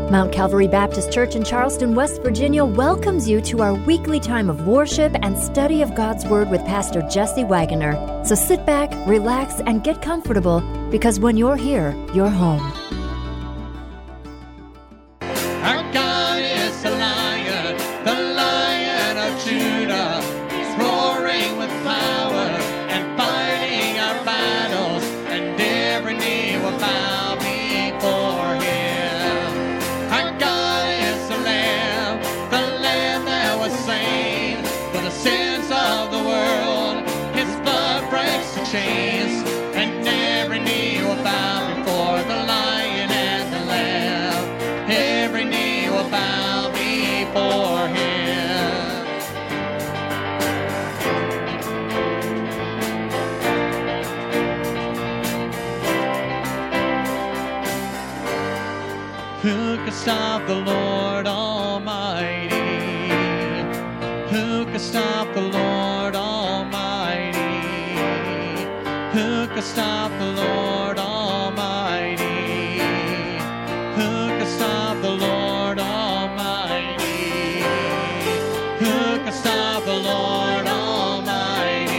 Mount Calvary Baptist Church in Charleston, West Virginia welcomes you to our weekly time of worship and study of God's Word with Pastor Jesse Wagoner. So sit back, relax, and get comfortable, because when you're here, you're home. Our God is the Lion of Judah. He's roaring with power and fighting our battles, and every knee will bow before Him. Our God is the Lamb that was slain for the sins of the world. His blood breaks the chains, and every knee will bow before the Lion and the Lamb. Every knee will bow before Him. Who can stop the Lord Almighty? Who can stop the Lord Almighty? Who can stop the Lord Almighty? Who can stop the Lord Almighty? Who can stop the Lord Almighty?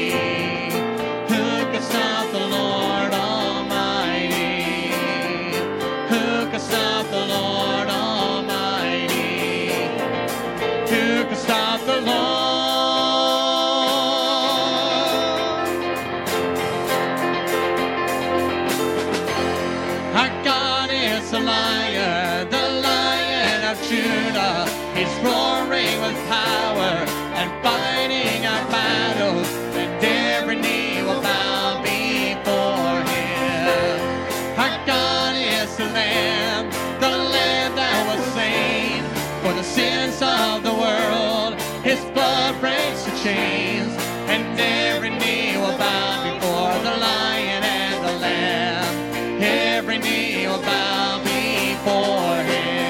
Who can stop the Lord Almighty? Who can stop the Lord Almighty? Who can stop the Lord? Our God is the Lion of Judah. He's roaring with power and fighting our battles, and every knee will bow before Him. Our God is the Lamb that was slain for the sins of the world. His blood breaks the chains, and every knee will bow before the Lion and the Lamb. Every knee will bow before Him.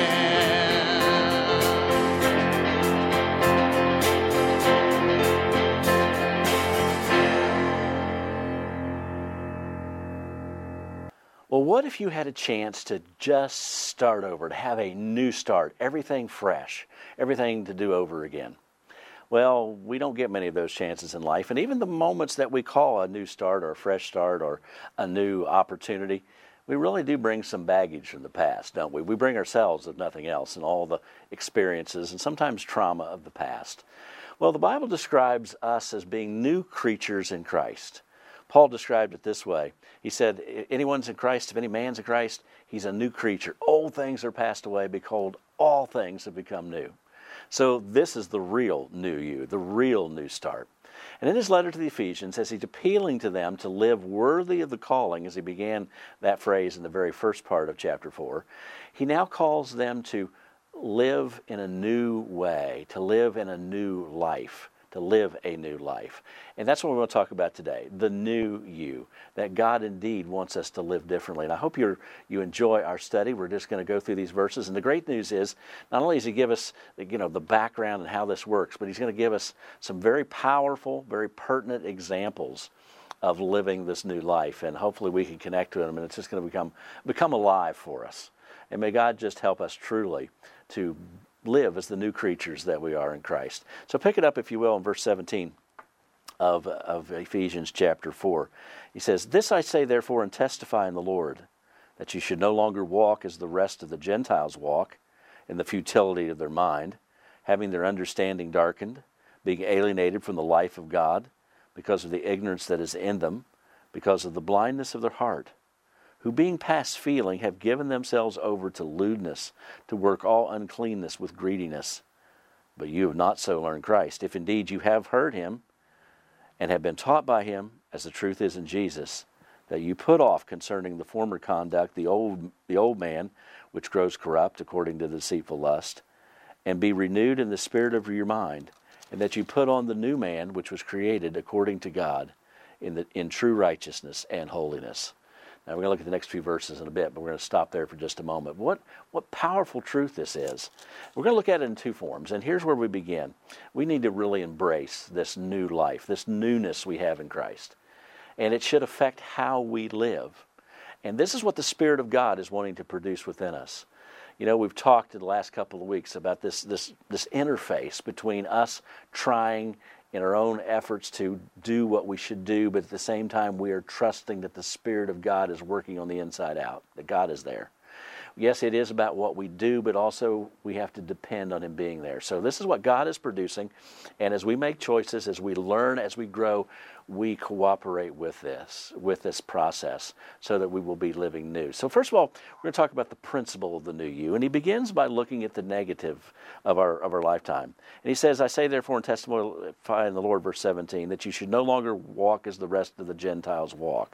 Well, what if you had a chance to just start over, to have a new start, everything fresh, everything to do over again? Well, we don't get many of those chances in life, and even the moments that we call a new start or a fresh start or a new opportunity, we really do bring some baggage from the past, don't we? We bring ourselves, if nothing else, and all the experiences and sometimes trauma of the past. Well, the Bible describes us as being new creatures in Christ. Paul described it this way. He said, anyone's in Christ, if any man's in Christ, he's a new creature. Old things are passed away. Behold, all things have become new. So this is the real new you, the real new start. And in his letter to the Ephesians, as he's appealing to them to live worthy of the calling, as he began that phrase in the very first part of chapter 4, he now calls them to live in a new way, to live in a new life, to live a new life. And that's what we're going to talk about today, the new you, that God indeed wants us to live differently. And I hope you enjoy our study. We're just going to go through these verses. And the great news is, not only does he give us the background and how this works, but he's going to give us some very powerful, very pertinent examples of living this new life. And hopefully we can connect to them, and it's just going to become alive for us. And may God just help us truly to live as the new creatures that we are in Christ. So pick it up, if you will, in verse 17 of Ephesians chapter 4. He says, "This I say therefore and testify in the Lord, that you should no longer walk as the rest of the Gentiles walk, in the futility of their mind, having their understanding darkened, being alienated from the life of God, because of the ignorance that is in them, because of the blindness of their heart, who being past feeling have given themselves over to lewdness, to work all uncleanness with greediness. But you have not so learned Christ, if indeed you have heard Him, and have been taught by Him, as the truth is in Jesus, that you put off concerning the former conduct the old man, which grows corrupt according to the deceitful lust, and be renewed in the spirit of your mind, and that you put on the new man, which was created according to God, in true righteousness and holiness." Now we're going to look at the next few verses in a bit, but we're going to stop there for just a moment. What powerful truth this is. We're going to look at it in two forms, and here's where we begin. We need to really embrace this new life, this newness we have in Christ. And it should affect how we live. And this is what the Spirit of God is wanting to produce within us. You know, we've talked in the last couple of weeks about this interface between us trying in our own efforts to do what we should do, but at the same time we are trusting that the Spirit of God is working on the inside out, that God is there. Yes, it is about what we do, but also we have to depend on Him being there. So this is what God is producing, and as we make choices, as we learn, as we grow, we cooperate with this process so that we will be living new. So first of all, we're going to talk about the principle of the new you, and he begins by looking at the negative of our lifetime. And he says, I say therefore in testify in the Lord, verse 17, that you should no longer walk as the rest of the Gentiles walk.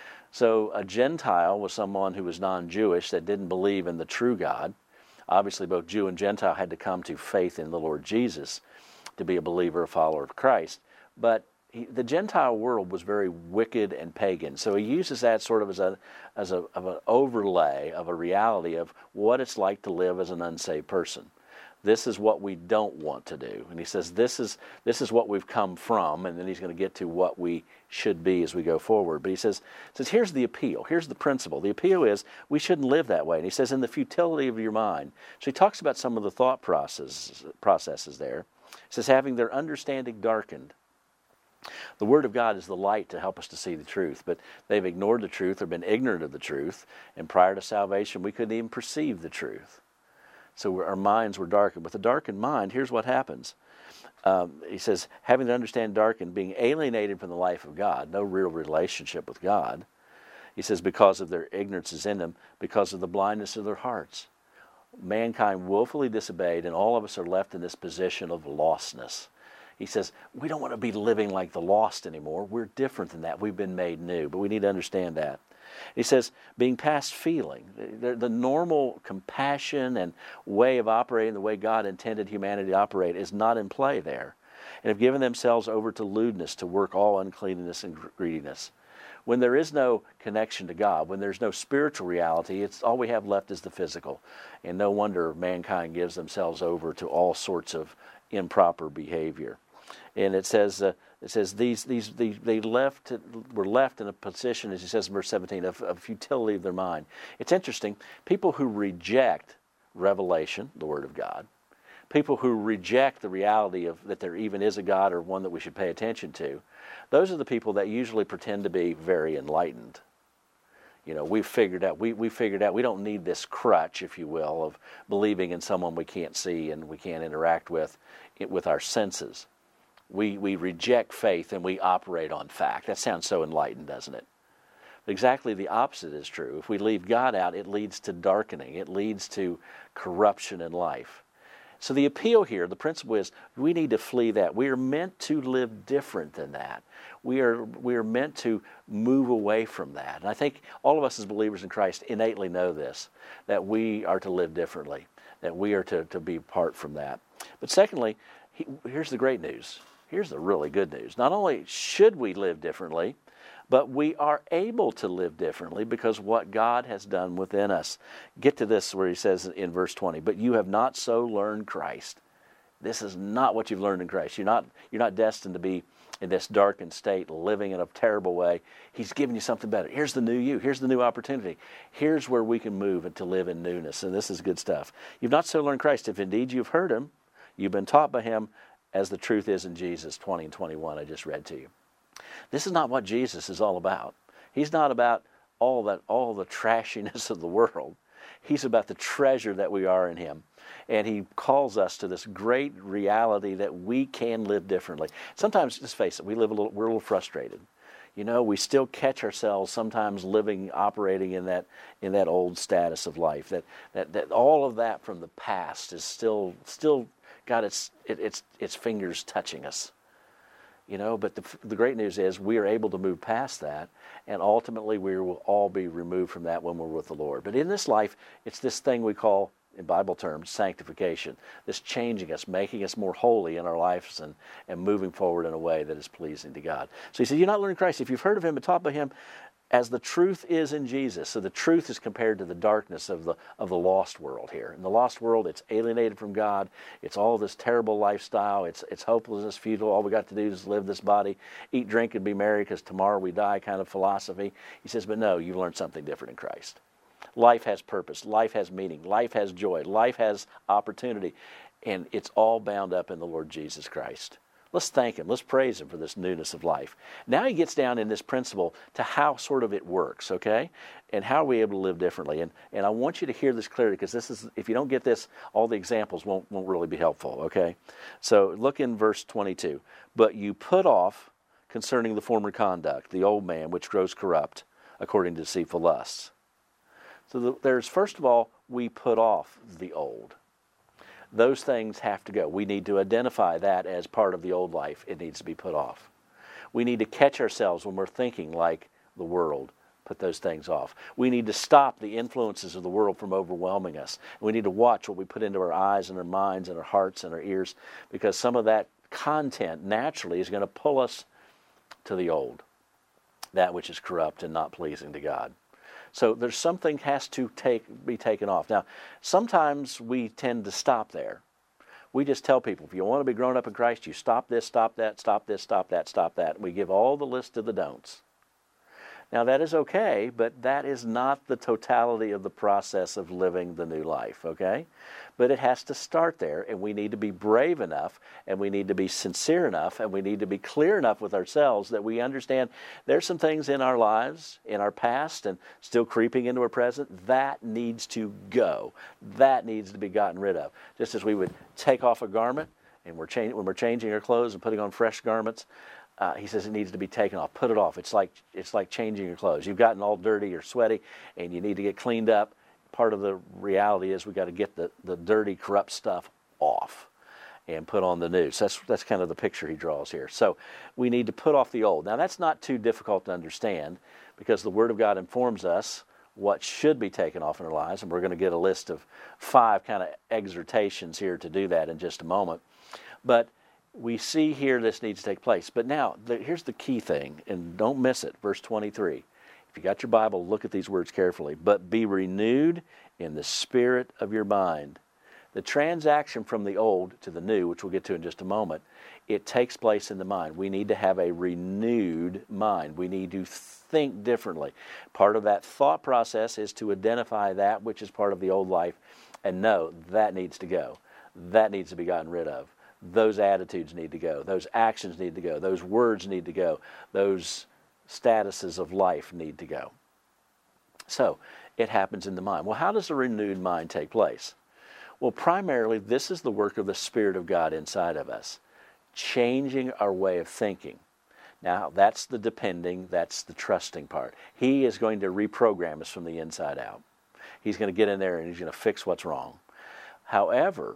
So a Gentile was someone who was non-Jewish that didn't believe in the true God. Obviously, both Jew and Gentile had to come to faith in the Lord Jesus to be a believer, a follower of Christ. But the Gentile world was very wicked and pagan. So he uses that sort of as an overlay of a reality of what it's like to live as an unsaved person. This is what we don't want to do. And he says this is what we've come from, and then he's going to get to what we should be as we go forward. But he says here's the appeal, here's the principle. The appeal is we shouldn't live that way. And he says in the futility of your mind. So he talks about some of the thought processes there. He says having their understanding darkened. The Word of God is the light to help us to see the truth, but they've ignored the truth or been ignorant of the truth, and prior to salvation we couldn't even perceive the truth. So our minds were darkened. With a darkened mind, here's what happens. He says, having the understanding darkened, being alienated from the life of God, no real relationship with God. He says, because of their ignorance is in them, because of the blindness of their hearts. Mankind willfully disobeyed, and all of us are left in this position of lostness. He says, we don't want to be living like the lost anymore. We're different than that. We've been made new, but we need to understand that. He says, being past feeling, the normal compassion and way of operating, the way God intended humanity to operate, is not in play there. And have given themselves over to lewdness, to work all uncleanness and greediness. When there is no connection to God, when there's no spiritual reality, it's all we have left is the physical. And no wonder mankind gives themselves over to all sorts of improper behavior. And it says they were left in a position, as he says in verse 17, of futility of their mind. It's interesting. People who reject revelation, the Word of God, people who reject the reality of that there even is a God or one that we should pay attention to, those are the people that usually pretend to be very enlightened. You know, we figured out we don't need this crutch, if you will, of believing in someone we can't see and we can't interact with our senses. We reject faith and we operate on fact. That sounds so enlightened, doesn't it? But exactly the opposite is true. If we leave God out, it leads to darkening. It leads to corruption in life. So the appeal here, the principle is, we need to flee that. We are meant to live different than that. We are meant to move away from that. And I think all of us as believers in Christ innately know this, that we are to live differently, that we are to be apart from that. But secondly, here's the great news. Here's the really good news. Not only should we live differently, but we are able to live differently because what God has done within us. Get to this where he says in verse 20, but you have not so learned Christ. This is not what you've learned in Christ. You're not destined to be in this darkened state, living in a terrible way. He's given you something better. Here's the new you. Here's the new opportunity. Here's where we can move and to live in newness. And this is good stuff. You've not so learned Christ. If indeed you've heard him, you've been taught by him, as the truth is in Jesus 20 and 21 I just read to you. This is not what Jesus is all about. He's not about all the trashiness of the world. He's about the treasure that we are in him. And he calls us to this great reality that we can live differently. Sometimes, just face it, we're a little frustrated. You know, we still catch ourselves sometimes operating in that old status of life. That all of that from the past is still got its fingers touching us. You know, but the great news is we are able to move past that, and ultimately we will all be removed from that when we're with the Lord. But in this life, it's this thing we call, in Bible terms, sanctification. This changing us, making us more holy in our lives and moving forward in a way that is pleasing to God. So he said, you're not learning Christ. If you've heard of him and taught by him, as the truth is in Jesus. So the truth is compared to the darkness of the lost world here. In the lost world, it's alienated from God. It's all this terrible lifestyle. It's hopelessness, futile. All we got to do is live this body, eat, drink, and be merry because tomorrow we die kind of philosophy. He says, but no, you've learned something different in Christ. Life has purpose. Life has meaning. Life has joy. Life has opportunity. And it's all bound up in the Lord Jesus Christ. Let's thank Him. Let's praise Him for this newness of life. Now he gets down in this principle to how sort of it works, okay? And how are we able to live differently? And I want you to hear this clearly, because this is, if you don't get this, all the examples won't really be helpful, okay? So look in verse 22. But you put off concerning the former conduct, the old man which grows corrupt according to deceitful lusts. So there's, first of all, we put off the old. Those things have to go. We need to identify that as part of the old life. It needs to be put off. We need to catch ourselves when we're thinking like the world. Put those things off. We need to stop the influences of the world from overwhelming us. We need to watch what we put into our eyes and our minds and our hearts and our ears, because some of that content naturally is going to pull us to the old, that which is corrupt and not pleasing to God. So there's something has to be taken off. Now, sometimes we tend to stop there. We just tell people, if you want to be grown up in Christ, you stop this, stop that, stop this, stop that, stop that. We give all the list of the don'ts. Now, that is okay, but that is not the totality of the process of living the new life, okay? But it has to start there, and we need to be brave enough, and we need to be sincere enough, and we need to be clear enough with ourselves that we understand there's some things in our lives, in our past, and still creeping into our present, that needs to go. That needs to be gotten rid of. Just as we would take off a garment, and when we're changing our clothes and putting on fresh garments, he says it needs to be taken off. Put it off. It's like changing your clothes. You've gotten all dirty or sweaty, and you need to get cleaned up. Part of the reality is we got to get the dirty, corrupt stuff off and put on the new. So that's kind of the picture he draws here. So we need to put off the old. Now that's not too difficult to understand, because the Word of God informs us what should be taken off in our lives, and we're going to get a list of 5 kind of exhortations here to do that in just a moment. But we see here this needs to take place. But now, here's the key thing, and don't miss it, verse 23. If you got your Bible, look at these words carefully. But be renewed in the spirit of your mind. The transaction from the old to the new, which we'll get to in just a moment, it takes place in the mind. We need to have a renewed mind. We need to think differently. Part of that thought process is to identify that which is part of the old life and know that needs to go. That needs to be gotten rid of. Those attitudes need to go. Those actions need to go. Those words need to go. Those statuses of life need to go. So it happens in the mind. Well, how does a renewed mind take place? Well, primarily, this is the work of the Spirit of God inside of us, changing our way of thinking. Now, that's the depending, that's the trusting part. He is going to reprogram us from the inside out. He's going to get in there and he's going to fix what's wrong. However,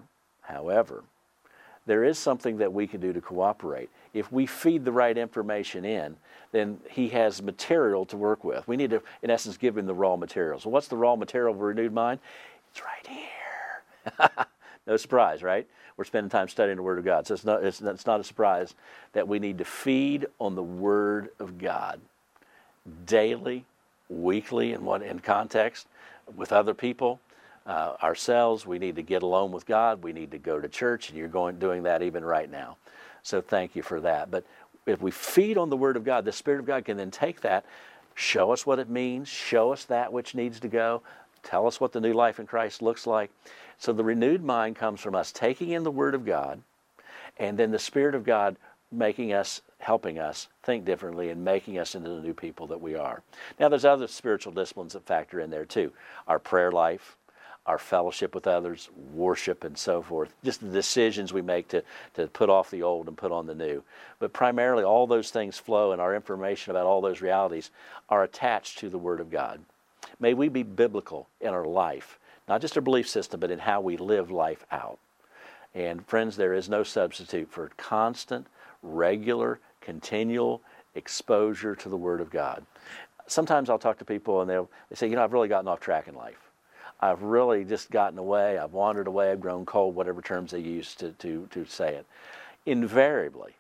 there is something that we can do to cooperate. If we feed the right information in, then he has material to work with. We need to, in essence, give him the raw material. So what's the raw material of a renewed mind? It's right here. No surprise, right? We're spending time studying the Word of God. So it's not a surprise that we need to feed on the Word of God daily, weekly, in context, with other people. Ourselves, we need to get alone with God. We need to go to church, and you're doing that even right now. So thank you for that. But if we feed on the Word of God, the Spirit of God can then take that, show us what it means, show us that which needs to go, tell us what the new life in Christ looks like. So the renewed mind comes from us taking in the Word of God, and then the Spirit of God helping us think differently and making us into the new people that we are. Now there's other spiritual disciplines that factor in there too. Our prayer life, our fellowship with others, worship, and so forth. Just the decisions we make to put off the old and put on the new. But primarily all those things flow, and our information about all those realities are attached to the Word of God. May we be biblical in our life, not just our belief system, but in how we live life out. And friends, there is no substitute for constant, regular, continual exposure to the Word of God. Sometimes I'll talk to people and they say, I've really gotten off track in life. I've really just gotten away, I've wandered away, I've grown cold, whatever terms they use to say it. Invariably,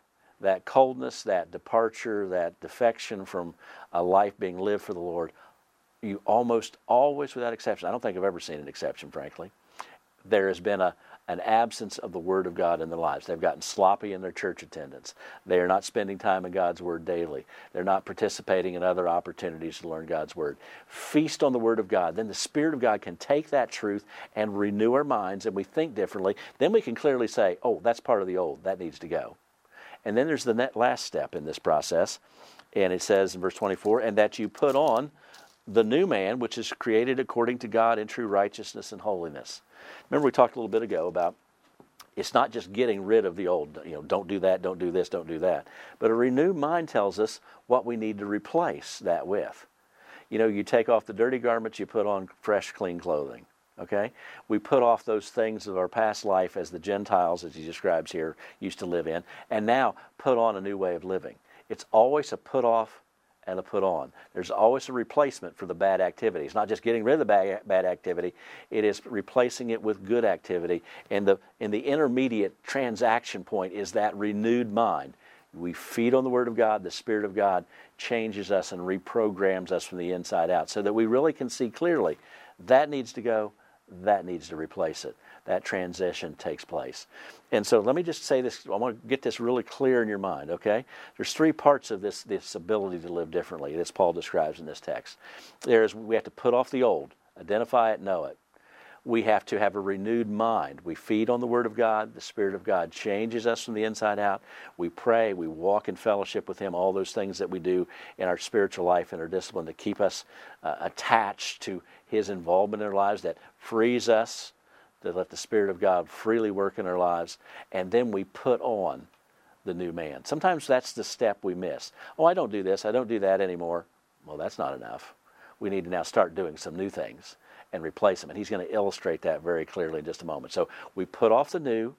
that coldness, that departure, that defection from a life being lived for the Lord, you almost always, without exception, I don't think I've ever seen an exception, frankly, there has been an absence of the Word of God in their lives. They've gotten sloppy in their church attendance. They are not spending time in God's Word daily. They're not participating in other opportunities to learn God's Word. Feast on the Word of God. Then the Spirit of God can take that truth and renew our minds, and we think differently. Then we can clearly say, oh, that's part of the old. That needs to go. And then there's the last step in this process, and it says in verse 24, and that you put on the new man, which is created according to God in true righteousness and holiness. Remember we talked a little bit ago about it's not just getting rid of the old, don't do that, don't do this, don't do that. But a renewed mind tells us what we need to replace that with. You take off the dirty garments, you put on fresh, clean clothing. Okay? We put off those things of our past life as the Gentiles, as he describes here, used to live in, and now put on a new way of living. It's always a put off and a put on. There's always a replacement for the bad activity. It's not just getting rid of the bad activity, it is replacing it with good activity. And the intermediate transaction point is that renewed mind. We feed on the Word of God, the Spirit of God changes us and reprograms us from the inside out so that we really can see clearly that needs to go, that needs to replace it. That transition takes place. And so let me just say this, I want to get this really clear in your mind, okay? There's three parts of this ability to live differently, as Paul describes in this text. We have to put off the old, identify it, know it. We have to have a renewed mind. We feed on the Word of God. The Spirit of God changes us from the inside out. We pray. We walk in fellowship with Him. All those things that we do in our spiritual life and our discipline to keep us attached to His involvement in our lives, that frees us to let the Spirit of God freely work in our lives. And then we put on the new man. Sometimes that's the step we miss. Oh, I don't do this. I don't do that anymore. Well, that's not enough. We need to now start doing some new things and replace them. And he's going to illustrate that very clearly in just a moment. So we put off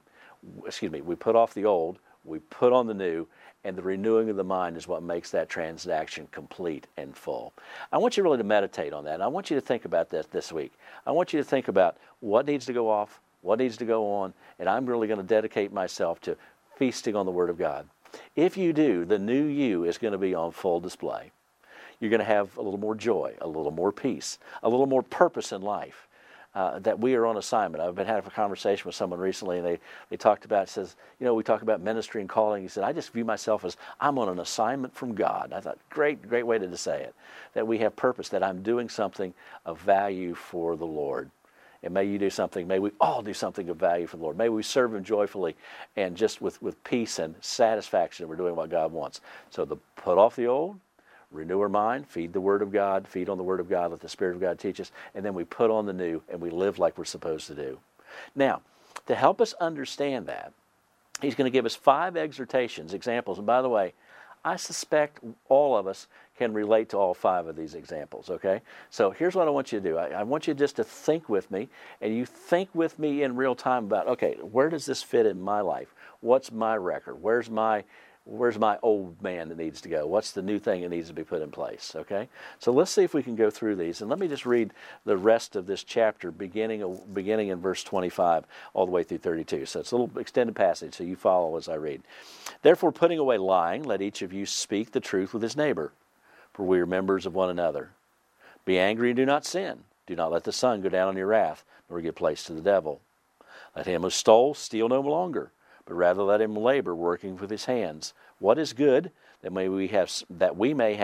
we put off the old, we put on the new, and the renewing of the mind is what makes that transaction complete and full. I want you really to meditate on that. And I want you to think about that this week. I want you to think about what needs to go off, what needs to go on, and I'm really going to dedicate myself to feasting on the Word of God. If you do, the new you is going to be on full display. You're going to have a little more joy, a little more peace, a little more purpose in life, that we are on assignment. I've been having a conversation with someone recently, and they talked about, says, we talk about ministry and calling. He said, I just view myself as I'm on an assignment from God. I thought, great way to say it, that we have purpose, that I'm doing something of value for the Lord. And may you do something, may we all do something of value for the Lord. May we serve Him joyfully and just with peace and satisfaction that we're doing what God wants. So put off the old, renew our mind, feed the Word of God, feed on the Word of God, let the Spirit of God teach us, and then we put on the new and we live like we're supposed to do. Now, to help us understand that, he's going to give us 5 exhortations, examples. And by the way, I suspect all of us can relate to all 5 of these examples, okay? So here's what I want you to do. I want you just to think with me, and you think with me in real time about, okay, where does this fit in my life? What's my record? Where's my old man that needs to go? What's the new thing that needs to be put in place? Okay? So let's see if we can go through these. And let me just read the rest of this chapter, beginning in verse 25 all the way through 32. So it's a little extended passage, so you follow as I read. Therefore, putting away lying, let each of you speak the truth with his neighbor, for we are members of one another. Be angry and do not sin. Do not let the sun go down on your wrath, nor give place to the devil. Let him who stole steal no longer, but rather let him labor, working with his hands. What is good, that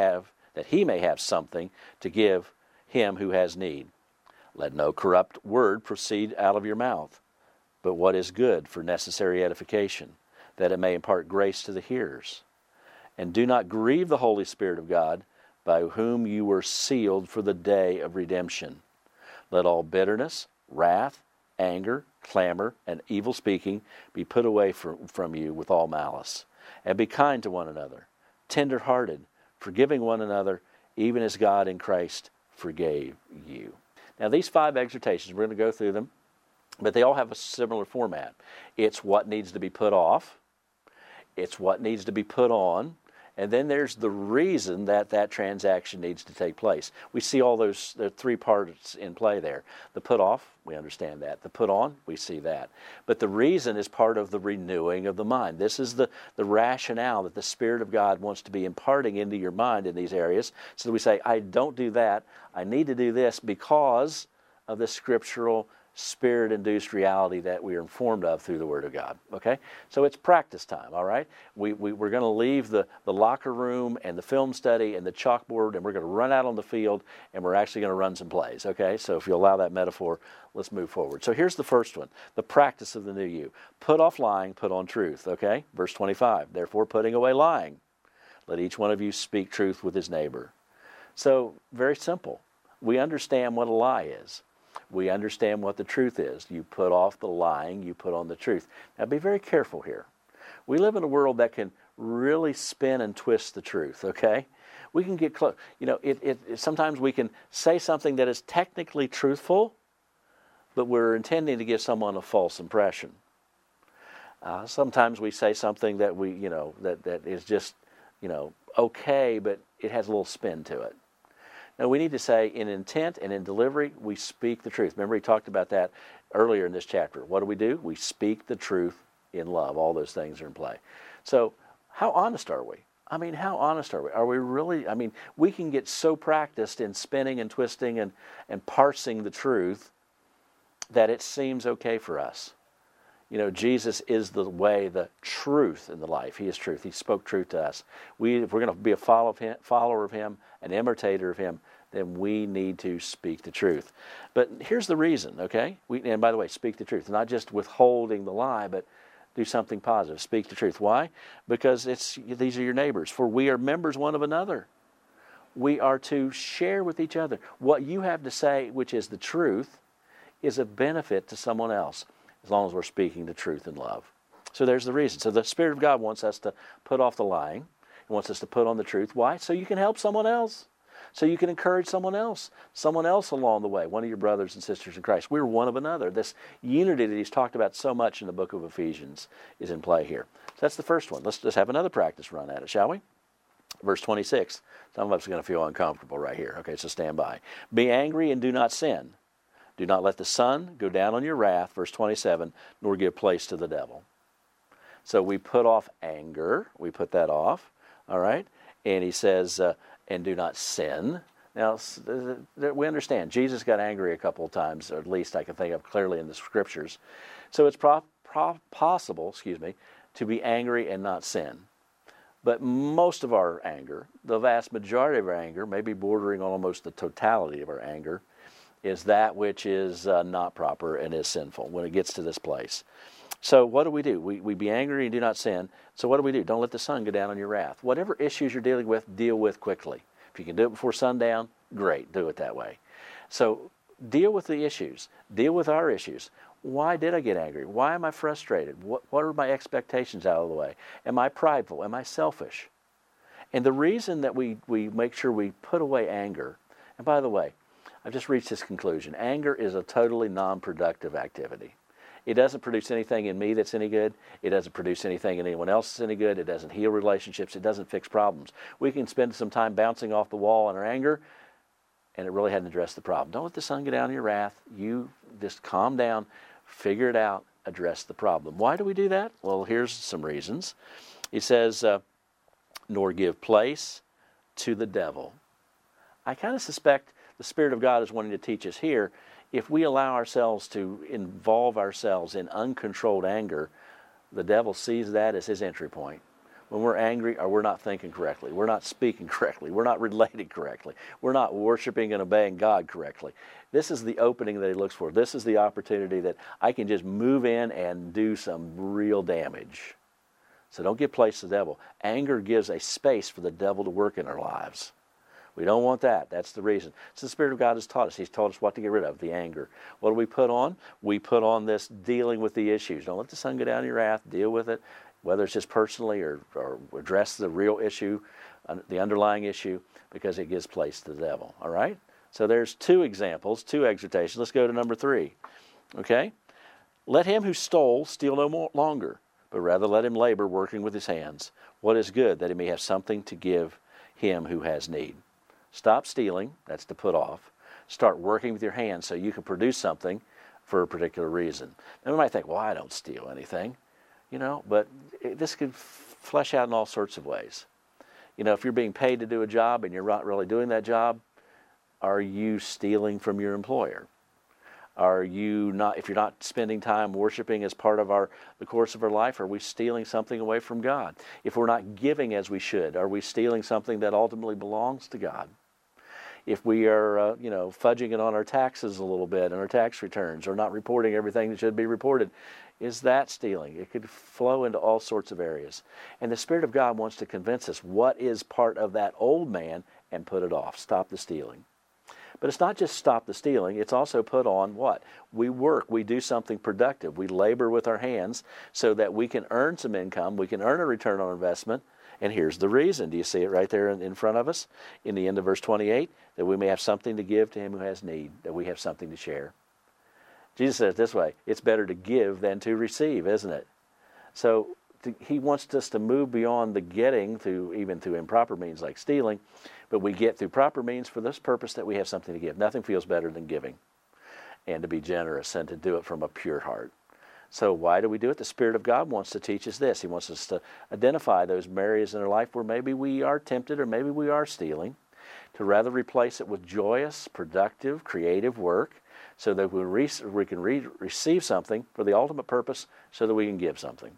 he may have something to give him who has need. Let no corrupt word proceed out of your mouth, but what is good for necessary edification, that it may impart grace to the hearers. And do not grieve the Holy Spirit of God, by whom you were sealed for the day of redemption. Let all bitterness, wrath, anger, clamor, and evil speaking be put away from you with all malice. And be kind to one another, tender-hearted, forgiving one another, even as God in Christ forgave you. Now these 5 exhortations, we're going to go through them, but they all have a similar format. It's what needs to be put off, it's what needs to be put on, And then there's the reason that that transaction needs to take place. We see all those the three parts in play there. The put off, we understand that. The put on, we see that. But the reason is part of the renewing of the mind. This is the rationale that the Spirit of God wants to be imparting into your mind in these areas. So we say, I don't do that. I need to do this because of the scriptural Spirit-induced reality that we are informed of through the Word of God. Okay? So it's practice time, all right? We're going to leave the locker room and the film study and the chalkboard, and we're going to run out on the field, and we're actually going to run some plays, okay? So if you allow that metaphor, let's move forward. So here's the first one, the practice of the new you. Put off lying, put on truth, okay? Verse 25, therefore putting away lying, let each one of you speak truth with his neighbor. So very simple. We understand what a lie is. We understand what the truth is. You put off the lying, you put on the truth. Now be very careful here. We live in a world that can really spin and twist the truth, okay? We can get close. You know, sometimes we can say something that is technically truthful, but we're intending to give someone a false impression. Sometimes we say something that that is just, okay, but it has a little spin to it. Now, we need to say in intent and in delivery, we speak the truth. Remember, he talked about that earlier in this chapter. What do? We speak the truth in love. All those things are in play. So, how honest are we? I mean, how honest are we? Are we really? I mean, we can get so practiced in spinning and twisting and parsing the truth that it seems okay for us. Jesus is the way, the truth in the life. He is truth. He spoke truth to us. If we're going to be a follower of Him, an imitator of Him, then we need to speak the truth. But here's the reason, okay? And by the way, speak the truth. Not just withholding the lie, but do something positive. Speak the truth. Why? Because these are your neighbors. For we are members one of another. We are to share with each other. What you have to say, which is the truth, is a benefit to someone else, as long as we're speaking the truth in love. So there's the reason. So the Spirit of God wants us to put off the lying. He wants us to put on the truth. Why? So you can help someone else. So you can encourage someone else along the way, one of your brothers and sisters in Christ. We're one of another. This unity that he's talked about so much in the book of Ephesians is in play here. So that's the first one. Let's just have another practice run at it, shall we? Verse 26. Some of us are going to feel uncomfortable right here. Okay, so stand by. Be angry and do not sin. Do not let the sun go down on your wrath, verse 27, nor give place to the devil. So we put off anger. We put that off, all right? And he says, and do not sin. Now, we understand. Jesus got angry a couple of times, or at least I can think of clearly in the Scriptures. So it's possible, to be angry and not sin. But most of our anger, the vast majority of our anger, maybe bordering on almost the totality of our anger, is that which is not proper and is sinful when it gets to this place. So what do? We be angry and do not sin. So what do? Don't let the sun go down on your wrath. Whatever issues you're dealing with, deal with quickly. If you can do it before sundown, great, do it that way. So deal with the issues. Deal with our issues. Why did I get angry? Why am I frustrated? What are my expectations out of the way? Am I prideful? Am I selfish? And the reason that we make sure we put away anger, and by the way, I've just reached this conclusion. Anger is a totally non-productive activity. It doesn't produce anything in me that's any good. It doesn't produce anything in anyone else that's any good. It doesn't heal relationships. It doesn't fix problems. We can spend some time bouncing off the wall in our anger, and it really hadn't addressed the problem. Don't let the sun go down on your wrath. You just calm down, figure it out, address the problem. Why do we do that? Well, here's some reasons. He says, nor give place to the devil. I kind of suspect the Spirit of God is wanting to teach us here, if we allow ourselves to involve ourselves in uncontrolled anger, the devil sees that as his entry point. When we're angry, or we're not thinking correctly, we're not speaking correctly, we're not relating correctly, we're not worshiping and obeying God correctly. This is the opening that he looks for. This is the opportunity that I can just move in and do some real damage. So don't give place to the devil. Anger gives a space for the devil to work in our lives. We don't want that. That's the reason. So the Spirit of God has taught us. He's taught us what to get rid of, the anger. What do we put on? We put on this dealing with the issues. Don't let the sun go down on your wrath. Deal with it, whether it's just personally or address the real issue, the underlying issue, because it gives place to the devil. All right? So there's two examples, two exhortations. Let's go to number 3. Okay? Let him who stole steal no more longer, but rather let him labor, working with his hands, what is good, that he may have something to give him who has need. Stop stealing, that's to put off. Start working with your hands so you can produce something for a particular reason. Now we might think, well, I don't steal anything, but this could flesh out in all sorts of ways. If you're being paid to do a job and you're not really doing that job, are you stealing from your employer? Are you not, if you're not spending time worshiping as part of the course of our life, are we stealing something away from God? If we're not giving as we should, are we stealing something that ultimately belongs to God? If we are, fudging it on our taxes a little bit and our tax returns, or not reporting everything that should be reported, is that stealing? It could flow into all sorts of areas. And the Spirit of God wants to convince us what is part of that old man and put it off. Stop the stealing. But it's not just stop the stealing, it's also put on what? We work, we do something productive, we labor with our hands so that we can earn some income, we can earn a return on investment. And here's the reason. Do you see it right there in front of us? In the end of verse 28, that we may have something to give to him who has need, that we have something to share. Jesus said it this way, it's better to give than to receive, isn't it? So he wants us to move beyond the getting even through improper means like stealing, but we get through proper means for this purpose that we have something to give. Nothing feels better than giving and to be generous and to do it from a pure heart. So why do we do it? The Spirit of God wants to teach us this. He wants us to identify those areas in our life where maybe we are tempted or maybe we are stealing, to rather replace it with joyous, productive, creative work so that we can receive something for the ultimate purpose so that we can give something.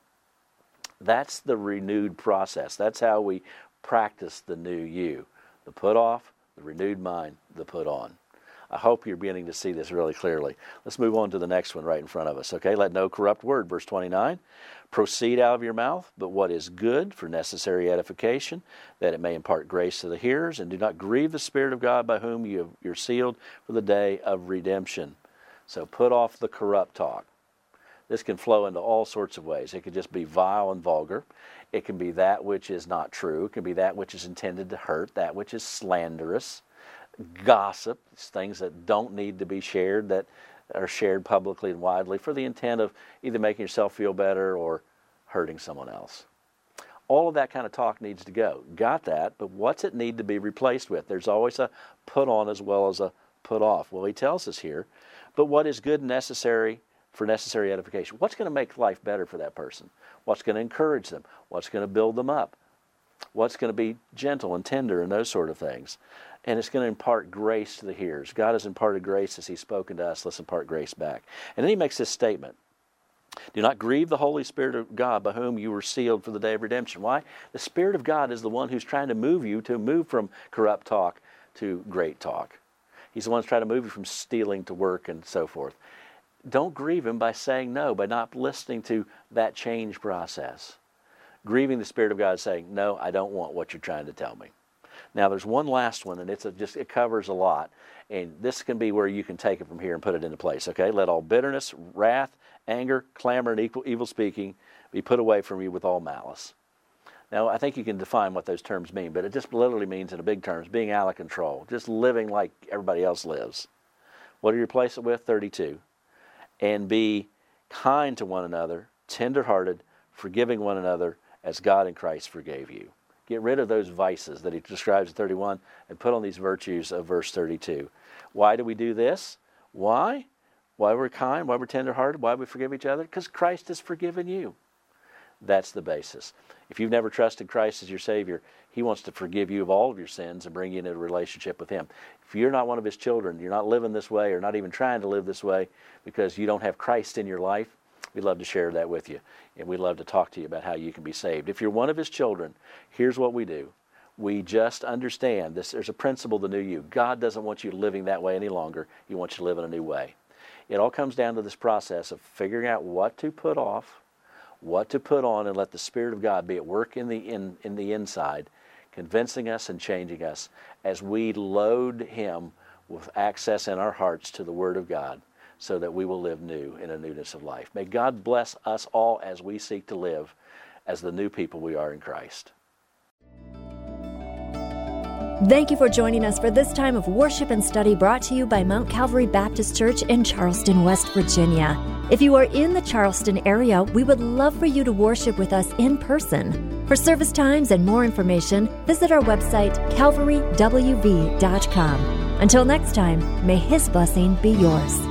That's the renewed process. That's how we practice the new you. The put off, the renewed mind, the put on. I hope you're beginning to see this really clearly. Let's move on to the next one right in front of us. Okay, let no corrupt word, verse 29, proceed out of your mouth, but what is good for necessary edification, that it may impart grace to the hearers, and do not grieve the Spirit of God by whom you're sealed for the day of redemption. So put off the corrupt talk. This can flow into all sorts of ways. It could just be vile and vulgar. It can be that which is not true. It can be that which is intended to hurt, that which is slanderous. Gossip, things that don't need to be shared, that are shared publicly and widely for the intent of either making yourself feel better or hurting someone else. All of that kind of talk needs to go. Got that, but what's it need to be replaced with? There's always a put on as well as a put off. Well, he tells us here, but what is good and necessary for necessary edification? What's going to make life better for that person? What's going to encourage them? What's going to build them up? What's going to be gentle and tender and those sort of things? And it's going to impart grace to the hearers. God has imparted grace as He's spoken to us. Let's impart grace back. And then He makes this statement. Do not grieve the Holy Spirit of God by whom you were sealed for the day of redemption. Why? The Spirit of God is the one who's trying to move from corrupt talk to great talk. He's the one who's trying to move you from stealing to work and so forth. Don't grieve Him by saying no, by not listening to that change process. Grieving the Spirit of God is saying, no, I don't want what you're trying to tell me. Now, there's one last one, and it covers a lot. And this can be where you can take it from here and put it into place, okay? Let all bitterness, wrath, anger, clamor, and evil speaking be put away from you with all malice. Now, I think you can define what those terms mean, but it just literally means, in the big terms, being out of control, just living like everybody else lives. What do you replace it with? 32. And be kind to one another, tender-hearted, forgiving one another, as God in Christ forgave you. Get rid of those vices that he describes in 31 and put on these virtues of verse 32. Why do we do this? Why? Why we're kind, why we're tender-hearted, why we forgive each other? Because Christ has forgiven you. That's the basis. If you've never trusted Christ as your Savior, He wants to forgive you of all of your sins and bring you into a relationship with Him. If you're not one of His children, you're not living this way or not even trying to live this way because you don't have Christ in your life, we'd love to share that with you. And we'd love to talk to you about how you can be saved. If you're one of His children, here's what we do. We just understand this. There's a principle, the new you. God doesn't want you living that way any longer. He wants you to live in a new way. It all comes down to this process of figuring out what to put off, what to put on, and let the Spirit of God be at work in the inside, convincing us and changing us as we load Him with access in our hearts to the Word of God, so that we will live new in a newness of life. May God bless us all as we seek to live as the new people we are in Christ. Thank you for joining us for this time of worship and study brought to you by Mount Calvary Baptist Church in Charleston, West Virginia. If you are in the Charleston area, we would love for you to worship with us in person. For service times and more information, visit our website, calvarywv.com. Until next time, may His blessing be yours.